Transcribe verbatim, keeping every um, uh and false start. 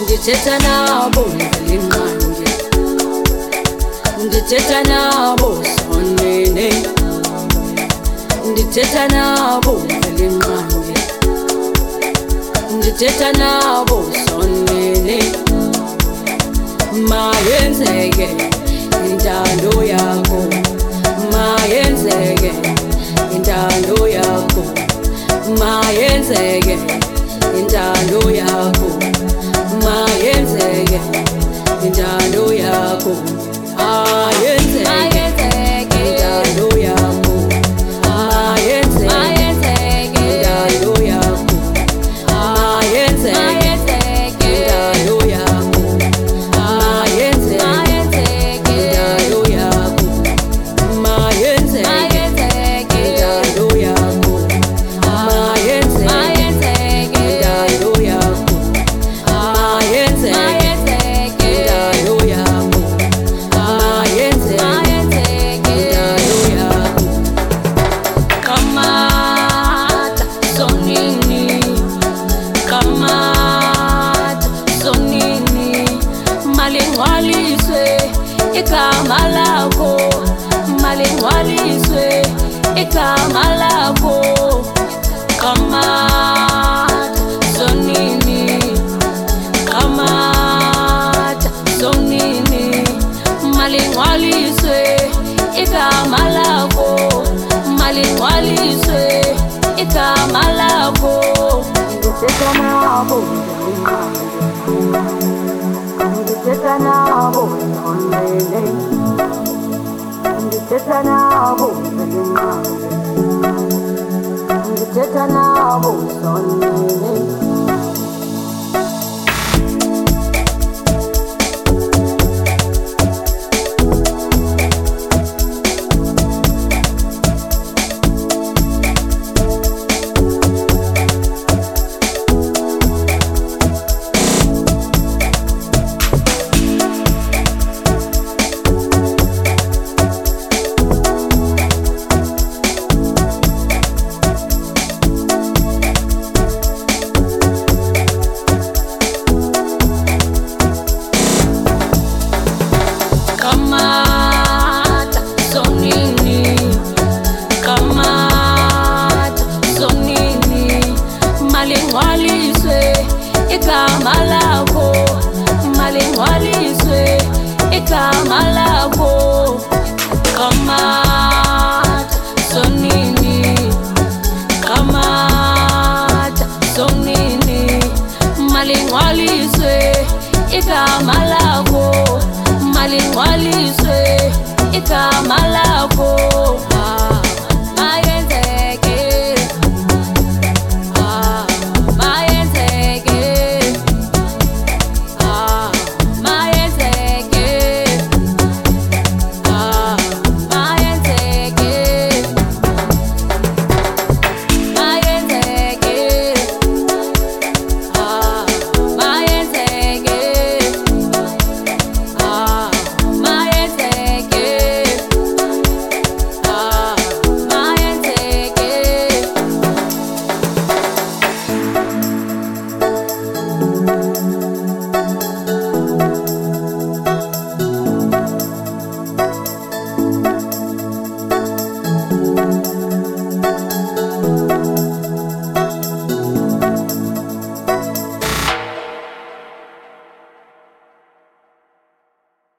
ndithetha nabo ngelinqangi, ndithetha nabo sonene, ndithetha nabo ngelinqangi, ndithetha nabo sonene. Mayenzeke intando yakho, mayenzeke intando yakho, mayenzeke intando yakho, mayenzeke intando yakho, ayenzeke intando yakho, ayenzeke intando yakho, ayenzeke intando yakho, ayenzeke intando yakho, mayenzeke intando yakho, ayenzeke intando yakho, ayenzeke intando yakho, ayenzeke intando yakho. Kamata sonini, kamata sonini, malingwaliswe igama lakho, malingwaliswe igama lakho. Kamata sonini, kamata sonini, malingwaliswe igama lakho, malingwaliswe igama lakho. Ndithetha nabo ngelinqangi, ndithetha nabo sonene, ndithetha nabo ngelinqangi, ndithetha nabo sonene. Kamata sonini, kamata sonini, malingwaliswe igama lakho, malingwaliswe igama lakho. Kamata sonini, kamata sonini, malingwaliswe igama lakho, malingwaliswe igama